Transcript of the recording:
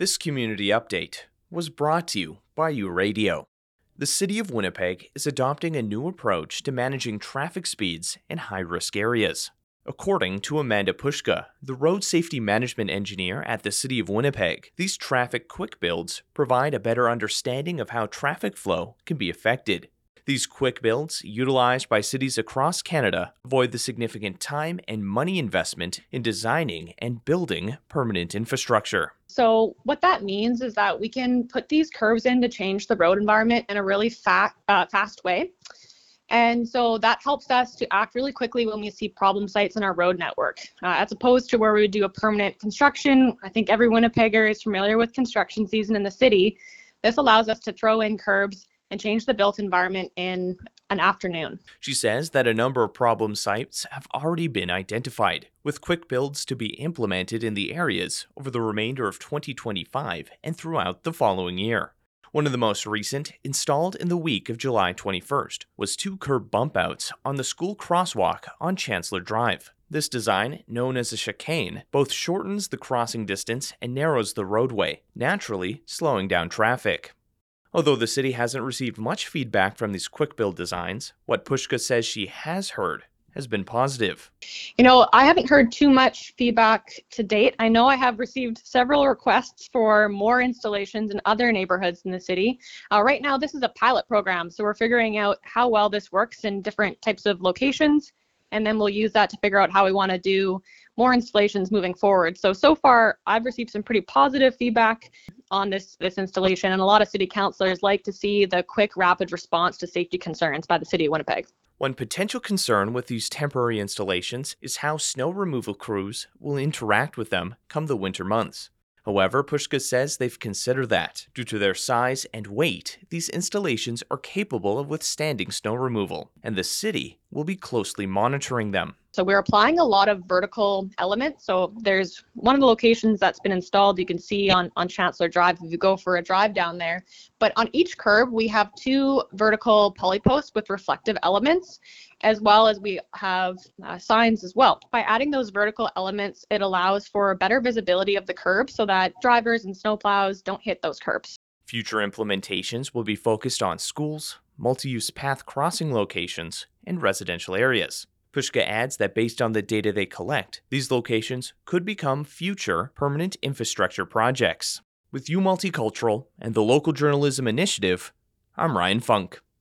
This community update was brought to you by U-Radio. The City of Winnipeg is adopting a new approach to managing traffic speeds in high-risk areas. According to Amanda Pushka, the road safety management engineer at the City of Winnipeg, these traffic quick builds provide a better understanding of how traffic flow can be affected. These quick builds, utilized by cities across Canada, avoid the significant time and money investment in designing and building permanent infrastructure. So what that means is that we can put these curves in to change the road environment in a really fast way. And so that helps us to act really quickly when we see problem sites in our road network, as opposed to where we would do a permanent construction. I think every Winnipegger is familiar with construction season in the city. This allows us to throw in curbs and change the built environment in an afternoon. She says that a number of problem sites have already been identified, with quick builds to be implemented in the areas over the remainder of 2025 and throughout the following year. One of the most recent, installed in the week of July 21st, was 2 curb bump outs on the school crosswalk on Chancellor Drive. This design, known as a chicane, both shortens the crossing distance and narrows the roadway, naturally slowing down traffic. Although the city hasn't received much feedback from these quick build designs, what Pushka says she has heard has been positive. I haven't heard too much feedback to date. I know I have received several requests for more installations in other neighborhoods in the city. Right now, this is a pilot program, so we're figuring out how well this works in different types of locations, and then we'll use that to figure out how we want to do more installations moving forward. So far, I've received some pretty positive feedback on this installation, and a lot of city councillors like to see the quick, rapid response to safety concerns by the City of Winnipeg. One potential concern with these temporary installations is how snow removal crews will interact with them come the winter months. However, Pushka says they've considered that. Due to their size and weight, these installations are capable of withstanding snow removal, and the city will be closely monitoring them. So we're applying a lot of vertical elements. So there's one of the locations that's been installed, you can see on Chancellor Drive if you go for a drive down there. But on each curb, we have 2 vertical poly posts with reflective elements, as well as we have signs as well. By adding those vertical elements, it allows for better visibility of the curb so that drivers and snowplows don't hit those curbs. Future implementations will be focused on schools, multi-use path crossing locations, and residential areas. Pushka adds that based on the data they collect, these locations could become future permanent infrastructure projects. With U Multicultural and the Local Journalism Initiative, I'm Ryan Funk.